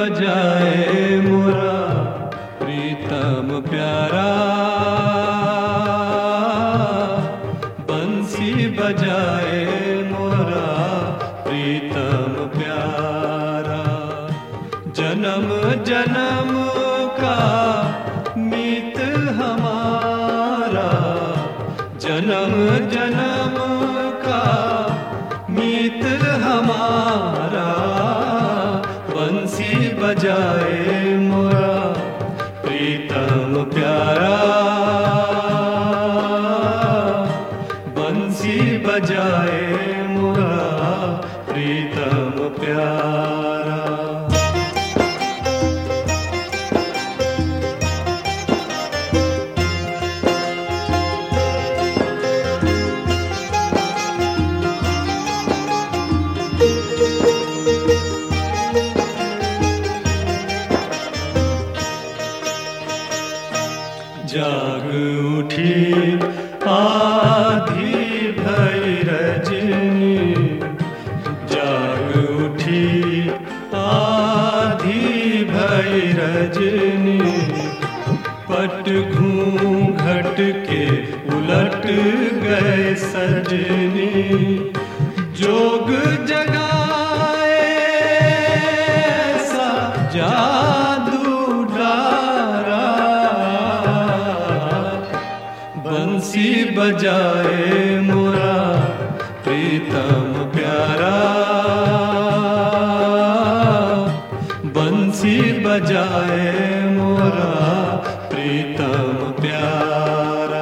बजाए मोरा प्रीतम प्यारा, बंसी बजाए मोरा प्रीतम प्यारा। जन्म जन्म का मीत हमारा, जन्म जन्म का मीत हमारा, बंसी बजाए मोरा प्रीतम प्यारा, बंसी बजाए मोरा प्रीतम प्यारा। जाग उठी आधी भई रजनी, जाग उठी आधी भई रजनी, पट घूंघट के उलट गए सजनी, जोग जगाए ऐसा जादू डारा, बंसी बजाए मोरा प्रीतम प्यारा, बंसी बजाए मोरा प्रीतम प्यारा।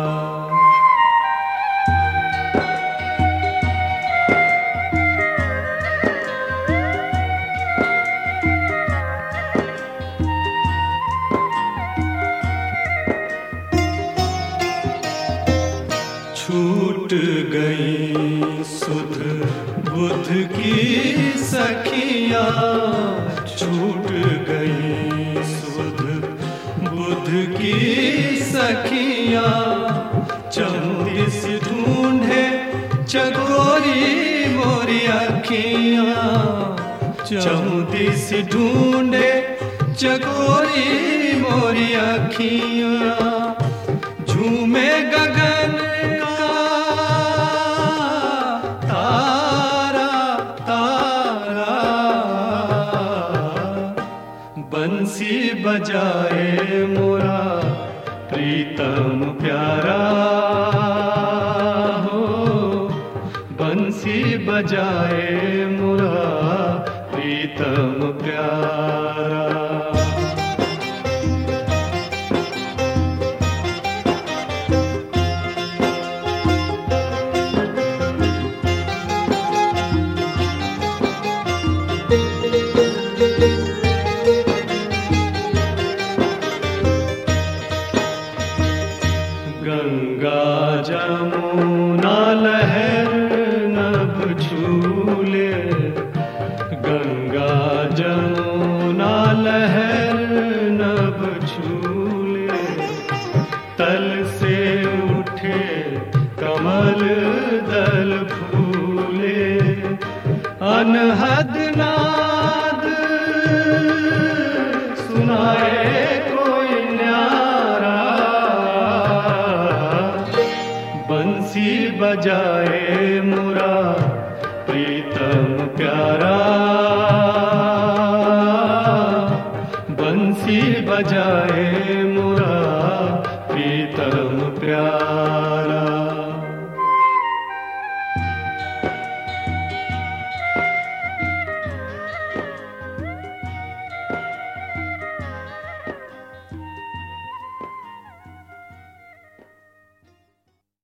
छूट गई सुध बुध की सखियाँ, छूट गई सुध बुध की सखियाँ, चौदिस ढूंढे चकोरी मोरी अखियाँ, चौदिस ढूंढे चकोरी मोरी अखियाँ, झूमे गगन बंसी बजाए मोरा प्रीतम प्यारा हो, बंसी बजाए मोरा प्रीतम प्यारा। गंगा जमुना लहर नभ झूले, गंगा जमुना लहर नभ झूले, तल से उठे कमल दल फूले, अनहद नाद सुनाए कोई न्यारा, बंसी बजाए मोरा प्रीतम प्यारा, बंसी बजाए मोरा